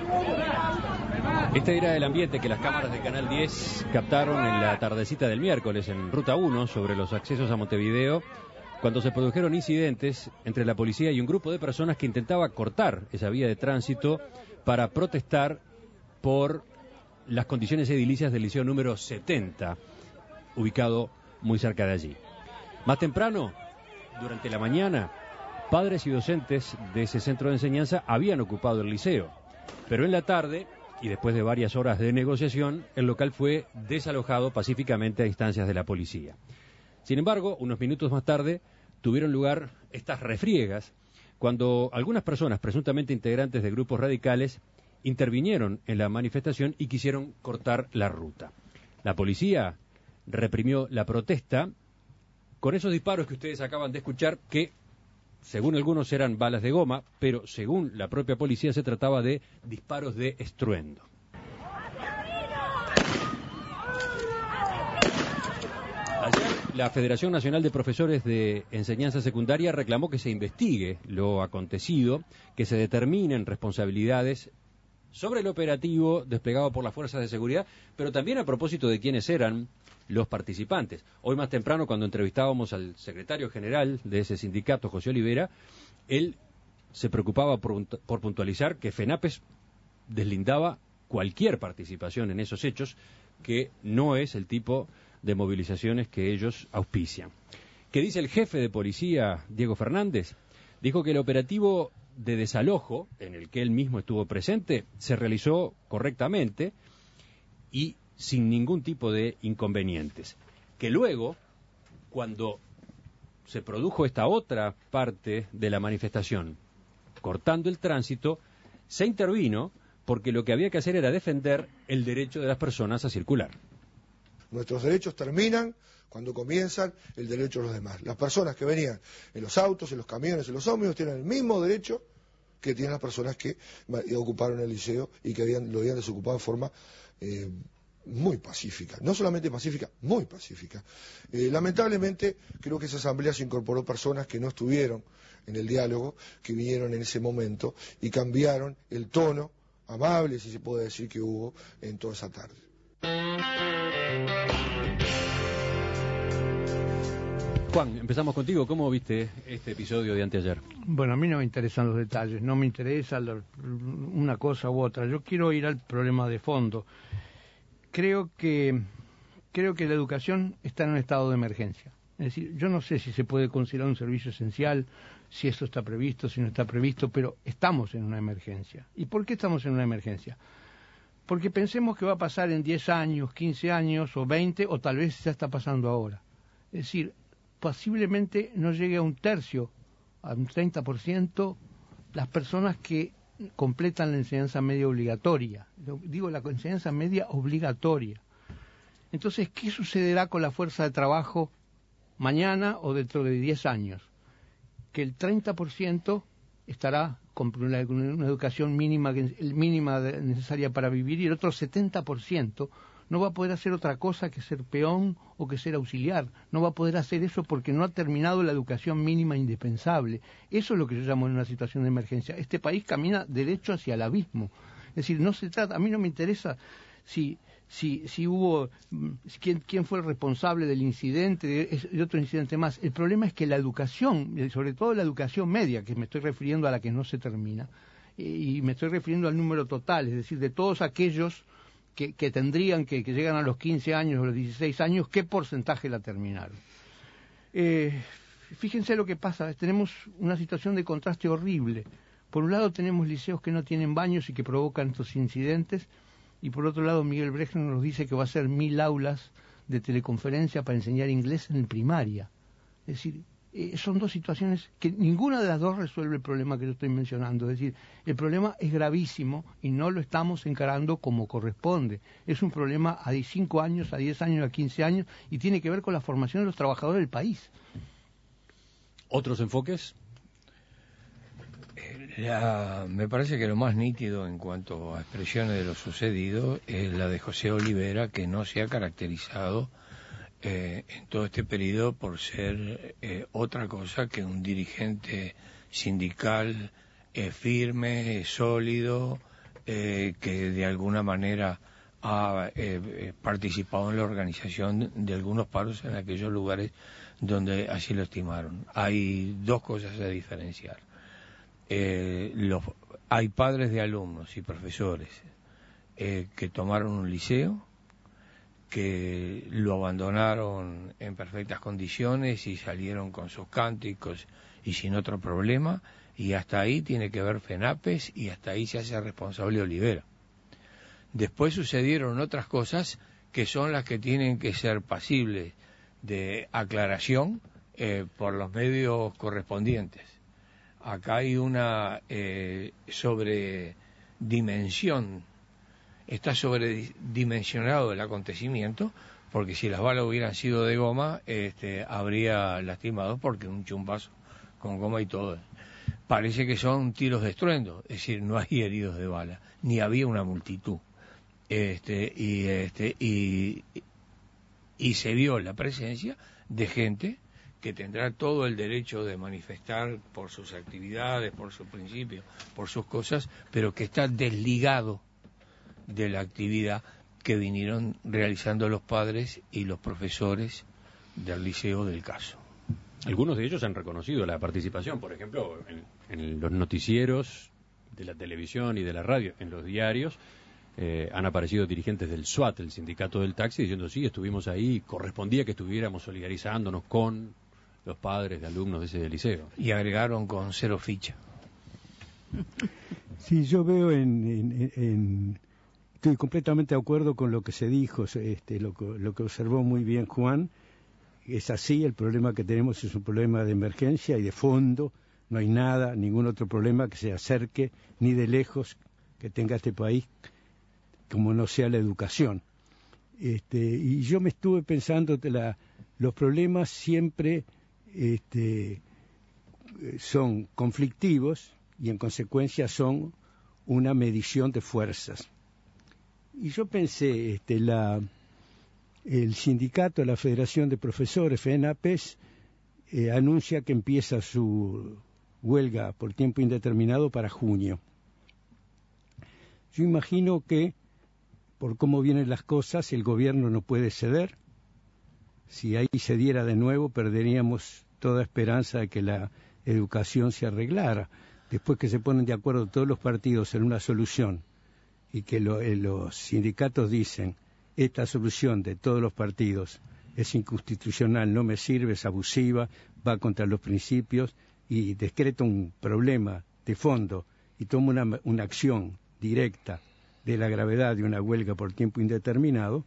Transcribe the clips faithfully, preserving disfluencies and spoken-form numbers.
Este era el ambiente que las cámaras de Canal diez captaron en la tardecita del miércoles en Ruta uno sobre los accesos a Montevideo, cuando se produjeron incidentes entre la policía y un grupo de personas que intentaba cortar esa vía de tránsito para protestar por las condiciones edilicias del liceo número setenta, ubicado muy cerca de allí. Más temprano, durante la mañana, padres y docentes de ese centro de enseñanza habían ocupado el liceo, pero en la tarde, y después de varias horas de negociación, el local fue desalojado pacíficamente a instancias de la policía. Sin embargo, unos minutos más tarde, tuvieron lugar estas refriegas cuando algunas personas, presuntamente integrantes de grupos radicales, intervinieron en la manifestación y quisieron cortar la ruta. La policía reprimió la protesta con esos disparos que ustedes acaban de escuchar, que según algunos eran balas de goma, pero según la propia policía se trataba de disparos de estruendo. Ayer la Federación Nacional de Profesores de Enseñanza Secundaria reclamó que se investigue lo acontecido, que se determinen responsabilidades sobre el operativo desplegado por las fuerzas de seguridad, pero también a propósito de quiénes eran los participantes. Hoy más temprano, cuando entrevistábamos al secretario general de ese sindicato, José Olivera, él se preocupaba por, por puntualizar que FENAPES deslindaba cualquier participación en esos hechos, que no es el tipo de movilizaciones que ellos auspician. ¿Qué dice el jefe de policía, Diego Fernández? Dijo que el operativo de desalojo, en el que él mismo estuvo presente, se realizó correctamente y sin ningún tipo de inconvenientes. Que luego, cuando se produjo esta otra parte de la manifestación, cortando el tránsito, se intervino porque lo que había que hacer era defender el derecho de las personas a circular. Nuestros derechos terminan cuando comienzan el derecho de los demás. Las personas que venían en los autos, en los camiones, en los ómnibus, tienen el mismo derecho que tienen las personas que ocuparon el liceo y que habían, lo habían desocupado de forma eh, muy pacífica. No solamente pacífica, muy pacífica. Eh, lamentablemente, creo que esa asamblea se incorporó personas que no estuvieron en el diálogo, que vinieron en ese momento y cambiaron el tono amable, si se puede decir, que hubo en toda esa tarde. Juan, empezamos contigo. ¿Cómo viste este episodio de anteayer? Bueno, a mí no me interesan los detalles, no me interesa lo, una cosa u otra. Yo quiero ir al problema de fondo. Creo que creo que la educación está en un estado de emergencia. Es decir, yo no sé si se puede considerar un servicio esencial, si esto está previsto, si no está previsto, pero estamos en una emergencia. ¿Y por qué estamos en una emergencia? Porque pensemos que va a pasar en diez años, quince años o veinte, o tal vez ya está pasando ahora. Es decir, posiblemente no llegue a un tercio, a un treinta por ciento, las personas que completan la enseñanza media obligatoria. Digo, la enseñanza media obligatoria. Entonces, ¿qué sucederá con la fuerza de trabajo mañana o dentro de diez años? Que el treinta por ciento estará con una, una educación mínima, mínima necesaria para vivir, y el otro setenta por ciento no va a poder hacer otra cosa que ser peón o que ser auxiliar. No va a poder hacer eso porque no ha terminado la educación mínima indispensable. Eso es lo que yo llamo en una situación de emergencia. Este país camina derecho hacia el abismo. Es decir, no se trata, a mí no me interesa si si si hubo quién quién fue el responsable del incidente, de, de otro incidente más. El problema es que la educación, sobre todo la educación media, que me estoy refiriendo a la que no se termina, y me estoy refiriendo al número total, es decir, de todos aquellos Que, que tendrían, que, que llegan a los quince años o los dieciséis años, ¿qué porcentaje la terminaron? Eh, fíjense lo que pasa, tenemos una situación de contraste horrible. Por un lado tenemos liceos que no tienen baños y que provocan estos incidentes, y por otro lado Miguel Brecht nos dice que va a ser mil aulas de teleconferencia para enseñar inglés en primaria. Es decir, eh, son dos situaciones que ninguna de las dos resuelve el problema que yo estoy mencionando. Es decir, el problema es gravísimo y no lo estamos encarando como corresponde. Es un problema a cinco años, a diez años, a quince años, y tiene que ver con la formación de los trabajadores del país. ¿Otros enfoques? La, me parece que lo más nítido en cuanto a expresiones de lo sucedido es la de José Olivera, que no se ha caracterizado Eh, en todo este periodo por ser eh, otra cosa que un dirigente sindical eh, firme, sólido, eh, que de alguna manera ha eh, participado en la organización de algunos paros en aquellos lugares donde así lo estimaron. Hay dos cosas a diferenciar. Eh, los, hay padres de alumnos y profesores eh, que tomaron un liceo, que lo abandonaron en perfectas condiciones y salieron con sus cánticos y sin otro problema, y hasta ahí tiene que ver FENAPES y hasta ahí se hace responsable Olivera. Después sucedieron otras cosas que son las que tienen que ser pasibles de aclaración eh, por los medios correspondientes. Acá hay una eh, sobredimensión, está sobredimensionado el acontecimiento, porque si las balas hubieran sido de goma, este, habría lastimado, porque un chumbazo con goma y todo. Parece que son tiros de estruendo, es decir, no hay heridos de bala, ni había una multitud. Este, y, este, y, y se vio la presencia de gente que tendrá todo el derecho de manifestar por sus actividades, por sus principios, por sus cosas, pero que está desligado de la actividad que vinieron realizando los padres y los profesores del liceo del caso. Algunos de ellos han reconocido la participación, por ejemplo, en, en los noticieros de la televisión y de la radio, en los diarios. Eh, han aparecido dirigentes del SWAT, el sindicato del taxi, diciendo sí, estuvimos ahí, correspondía que estuviéramos solidarizándonos con los padres de alumnos de ese liceo. Y agregaron con cero ficha. Sí, yo veo en, en, en estoy completamente de acuerdo con lo que se dijo, este, lo, lo que observó muy bien Juan. Es así, el problema que tenemos es un problema de emergencia y de fondo. No hay nada, ningún otro problema que se acerque ni de lejos que tenga este país, como no sea la educación. Este, y yo me estuve pensando que la, los problemas siempre este, son conflictivos y en consecuencia son una medición de fuerzas. Y yo pensé, este, la, el sindicato, la Federación de Profesores, FENAPES, eh, anuncia que empieza su huelga por tiempo indeterminado para junio. Yo imagino que por cómo vienen las cosas, el gobierno no puede ceder. Si ahí cediera de nuevo, perderíamos toda esperanza de que la educación se arreglara. Después que se ponen de acuerdo todos los partidos en una solución y que lo, eh, los sindicatos dicen, esta solución de todos los partidos es inconstitucional, no me sirve, es abusiva, va contra los principios, y decreta un problema de fondo y toma una, una acción directa de la gravedad de una huelga por tiempo indeterminado,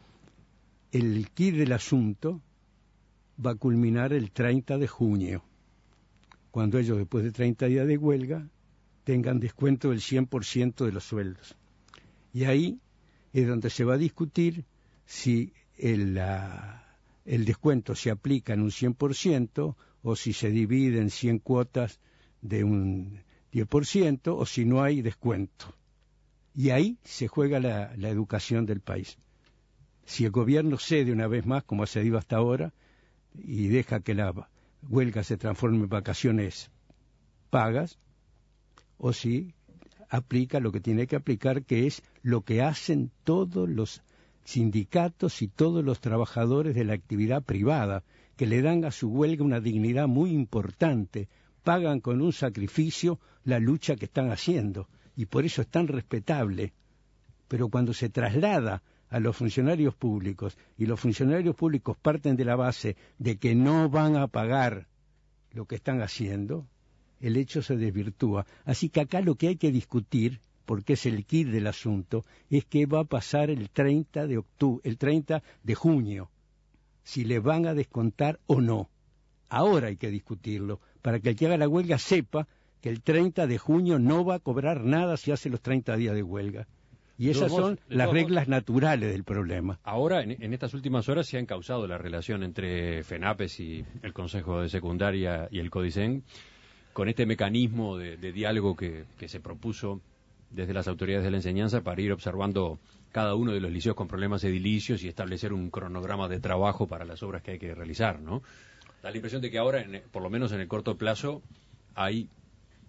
el quid del asunto va a culminar el treinta de junio, cuando ellos, después de treinta días de huelga, tengan descuento del cien por ciento de los sueldos. Y ahí es donde se va a discutir si el, la, el descuento se aplica en un cien por ciento o si se divide en cien cuotas de un diez por ciento o si no hay descuento. Y ahí se juega la, la educación del país. Si el gobierno cede una vez más, como ha cedido hasta ahora, y deja que la huelga se transforme en vacaciones pagas, o si aplica lo que tiene que aplicar, que es lo que hacen todos los sindicatos y todos los trabajadores de la actividad privada, que le dan a su huelga una dignidad muy importante, pagan con un sacrificio la lucha que están haciendo, y por eso es tan respetable. Pero cuando se traslada a los funcionarios públicos, y los funcionarios públicos parten de la base de que no van a pagar lo que están haciendo, el hecho se desvirtúa. Así que acá lo que hay que discutir, porque es el quid del asunto, es qué va a pasar el treinta de octubre, el treinta de junio, si le van a descontar o no. Ahora hay que discutirlo, para que el que haga la huelga sepa que el treinta de junio no va a cobrar nada si hace los treinta días de huelga. Y esas son las reglas naturales del problema. Ahora, en, en estas últimas horas se ha encauzado la relación entre FENAPES y el Consejo de Secundaria y el CODICEN, con este mecanismo de, de diálogo que, que se propuso desde las autoridades de la enseñanza para ir observando cada uno de los liceos con problemas edilicios y establecer un cronograma de trabajo para las obras que hay que realizar, ¿no? Da la impresión de que ahora, en, por lo menos en el corto plazo, hay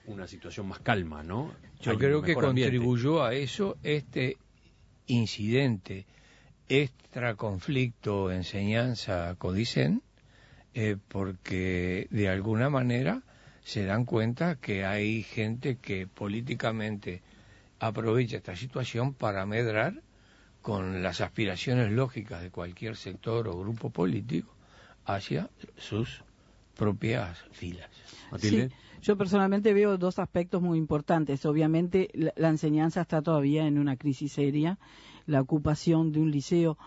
una situación más calma, ¿no? Yo Hay creo un que mejor ambiente. contribuyó a eso este incidente, extra conflicto, enseñanza Codicen, eh, porque de alguna manera se dan cuenta que hay gente que políticamente aprovecha esta situación para medrar con las aspiraciones lógicas de cualquier sector o grupo político hacia sus propias filas. Matilde. Sí, yo personalmente veo dos aspectos muy importantes. Obviamente la, la enseñanza está todavía en una crisis seria. La ocupación de un liceo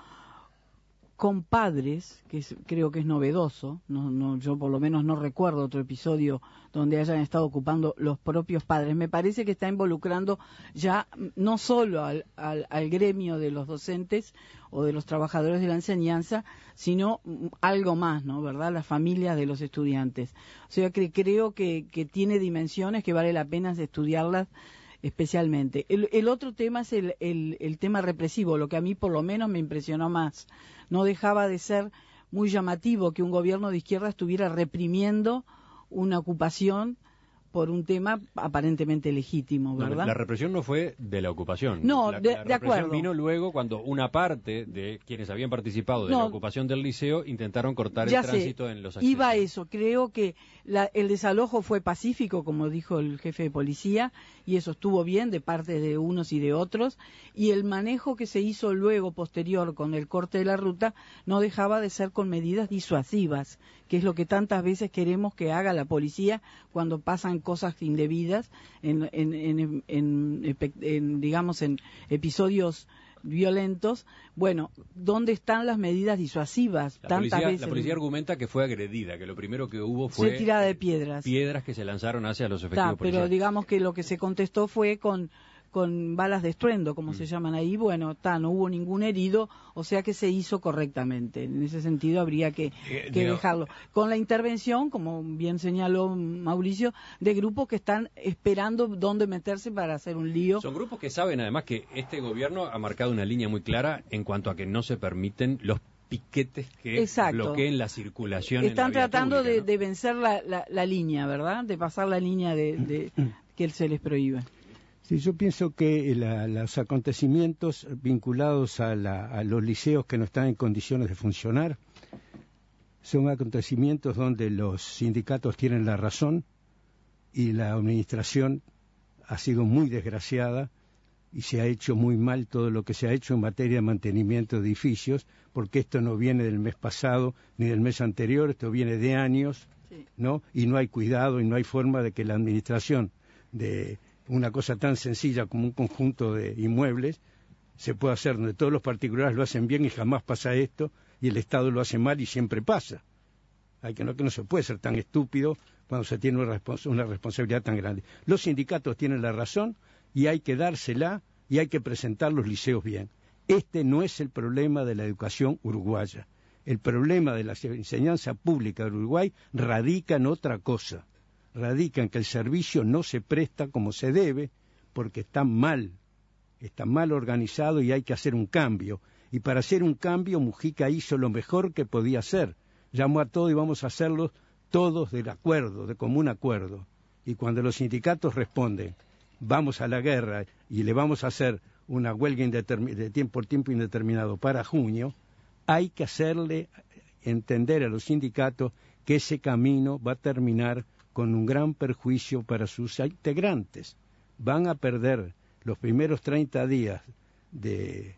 con padres, que es, creo que es novedoso, no, no, yo por lo menos no recuerdo otro episodio donde hayan estado ocupando los propios padres. Me parece que está involucrando ya no solo al, al, al gremio de los docentes o de los trabajadores de la enseñanza, sino algo más, ¿no? ¿Verdad? Las familias de los estudiantes. O sea que creo que, que tiene dimensiones que vale la pena estudiarlas especialmente. El, el otro tema es el, el, el tema represivo, lo que a mí por lo menos me impresionó más. No dejaba de ser muy llamativo que un gobierno de izquierda estuviera reprimiendo una ocupación por un tema aparentemente legítimo, ¿verdad? No, la represión no fue de la ocupación. No, la, de, la de acuerdo. represión vino luego cuando una parte de quienes habían participado de no, la ocupación del liceo intentaron cortar ya el tránsito sé, en los accesos. Iba a eso, creo que la, el desalojo fue pacífico, como dijo el jefe de policía, y eso estuvo bien de parte de unos y de otros, y el manejo que se hizo luego, posterior, con el corte de la ruta, no dejaba de ser con medidas disuasivas, que es lo que tantas veces queremos que haga la policía cuando pasan cosas indebidas, en, en, en, en, en, en digamos, en episodios violentos. Bueno, ¿dónde están las medidas disuasivas? La Tantas policía, veces la policía argumenta que fue agredida, que lo primero que hubo fue tirada de piedras. piedras que se lanzaron hacia los efectivos Ta, policiales. pero digamos que lo que se contestó fue con con balas de estruendo, como mm. se llaman ahí. Bueno, ta, no hubo ningún herido, o sea que se hizo correctamente. En ese sentido habría que, eh, que digo, dejarlo. Con la intervención, como bien señaló Mauricio, de grupos que están esperando dónde meterse para hacer un lío. Son grupos que saben además que este gobierno ha marcado una línea muy clara en cuanto a que no se permiten los piquetes que Exacto. bloqueen la circulación. Están en la vía tratando pública, de, ¿no? de vencer la, la, la línea, ¿verdad? De pasar la línea de, de que se les prohíbe. Sí, yo pienso que la, los acontecimientos vinculados a, la, a los liceos que no están en condiciones de funcionar son acontecimientos donde los sindicatos tienen la razón y la administración ha sido muy desgraciada y se ha hecho muy mal todo lo que se ha hecho en materia de mantenimiento de edificios, porque esto no viene del mes pasado ni del mes anterior, esto viene de años, sí. ¿no? Y no hay cuidado y no hay forma de que la administración de una cosa tan sencilla como un conjunto de inmuebles se puede hacer donde todos los particulares lo hacen bien y jamás pasa esto, y el Estado lo hace mal y siempre pasa. Hay que no que no se puede ser tan estúpido cuando se tiene una, respons una responsabilidad tan grande. Los sindicatos tienen la razón y hay que dársela y hay que presentar los liceos bien. Este no es el problema de la educación uruguaya. El problema de la enseñanza pública de Uruguay radica en otra cosa. Radica en que el servicio no se presta como se debe porque está mal, está mal organizado y hay que hacer un cambio. Y para hacer un cambio Mujica hizo lo mejor que podía hacer. Llamó a todos y vamos a hacerlo todos del acuerdo, de común acuerdo. Y cuando los sindicatos responden, vamos a la guerra y le vamos a hacer una huelga de tiempo por tiempo indeterminado para junio, hay que hacerle entender a los sindicatos que ese camino va a terminar con un gran perjuicio para sus integrantes. Van a perder los primeros treinta días de,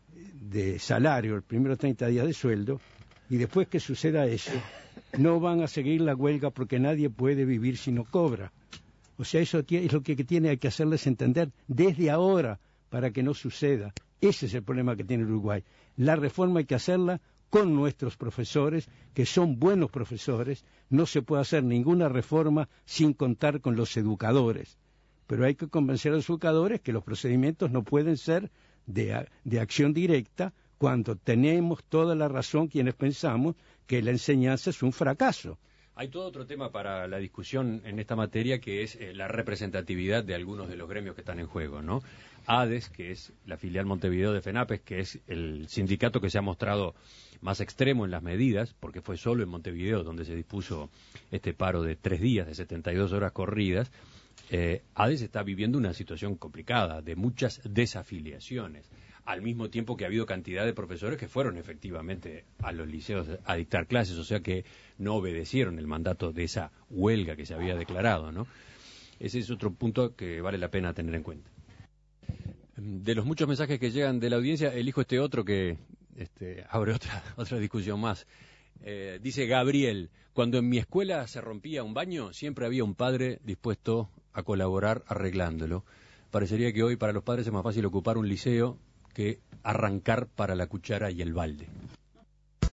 de salario, los primeros treinta días de sueldo, y después que suceda eso, no van a seguir la huelga porque nadie puede vivir si no cobra. O sea, eso es lo que tiene hay que hacerles entender desde ahora para que no suceda. Ese es el problema que tiene Uruguay. La reforma hay que hacerla con nuestros profesores, que son buenos profesores. No se puede hacer ninguna reforma sin contar con los educadores. Pero hay que convencer a los educadores que los procedimientos no pueden ser de, de acción directa cuando tenemos toda la razón quienes pensamos que la enseñanza es un fracaso. Hay todo otro tema para la discusión en esta materia que es eh, la representatividad de algunos de los gremios que están en juego, ¿no? ADES, que es la filial Montevideo de FENAPES, que es el sindicato que se ha mostrado más extremo en las medidas, porque fue solo en Montevideo donde se dispuso este paro de tres días, de setenta y dos horas corridas, Eh, ADES está viviendo una situación complicada, de muchas desafiliaciones, al mismo tiempo que ha habido cantidad de profesores que fueron efectivamente a los liceos a dictar clases, o sea que no obedecieron el mandato de esa huelga que se había declarado, ¿no? Ese es otro punto que vale la pena tener en cuenta. De los muchos mensajes que llegan de la audiencia, elijo este otro que este, abre otra, otra discusión más. Eh, dice Gabriel, cuando en mi escuela se rompía un baño, siempre había un padre dispuesto a colaborar arreglándolo. Parecería que hoy para los padres es más fácil ocupar un liceo que arrancar para la cuchara y el balde.